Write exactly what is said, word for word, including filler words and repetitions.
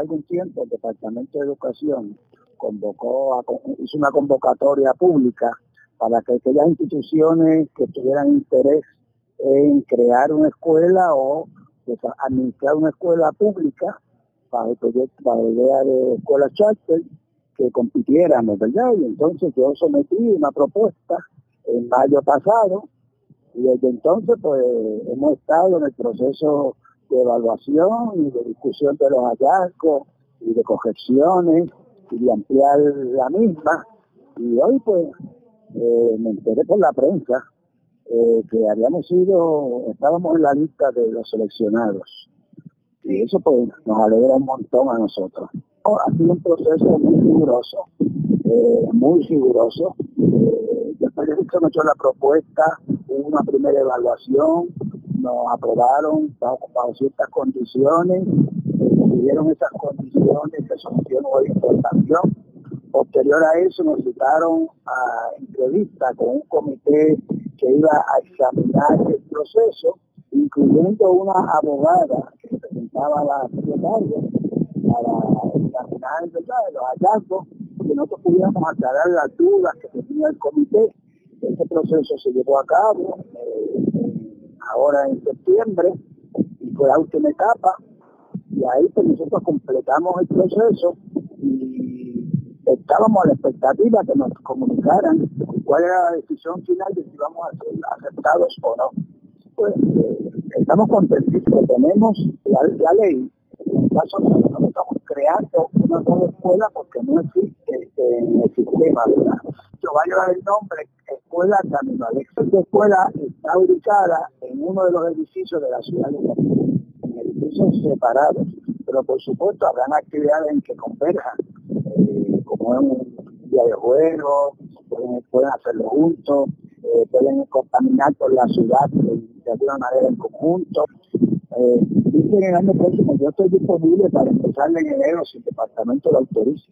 algún tiempo el Departamento de Educación convocó, a, hizo una convocatoria pública para que aquellas instituciones que tuvieran interés en crear una escuela o pues, administrar una escuela pública para el proyecto, para la idea de escuela charter, que compitiéramos, ¿verdad? Y entonces yo sometí una propuesta en mayo pasado y desde entonces pues hemos estado en el proceso de evaluación y de discusión de los hallazgos y de correcciones y de ampliar la misma. Y hoy pues eh, me enteré por la prensa eh, que habíamos sido, estábamos en la lista de los seleccionados. Y eso pues nos alegra un montón a nosotros. Ha sido un proceso muy riguroso, eh, muy riguroso. Eh, después de que nos echó la propuesta, hubo una primera evaluación, nos aprobaron bajo, bajo ciertas condiciones, tuvieron esas condiciones, se sometió nueva importación. Posterior a eso nos citaron a entrevista con un comité que iba a examinar el proceso, incluyendo una abogada que representaba a la secretaria para examinar los hallazgos, que nosotros pudiéramos aclarar las dudas que tenía el comité. Ese proceso se llevó a cabo eh, ahora en septiembre y fue la última etapa, y ahí pues nosotros completamos el proceso y estábamos a la expectativa que nos comunicaran cuál era la decisión final de si íbamos a ser aceptados o no. Pues eh, estamos contentísimos, tenemos la, la ley. En caso de que no estamos creando una nueva escuela porque no existe eh, en el sistema, ¿verdad? Yo voy a llevar el nombre Escuela Camino Alexa. Esta escuela está ubicada en uno de los edificios de la ciudad de Guatemala, en edificios separados, pero por supuesto habrán actividades en que converjan, eh, como en un día de juego, pueden, pueden hacerlo juntos, eh, pueden contaminar por la ciudad de, de alguna manera en conjunto. Eh, dicen en el año próximo yo estoy disponible para empezar en enero si el departamento lo autoriza.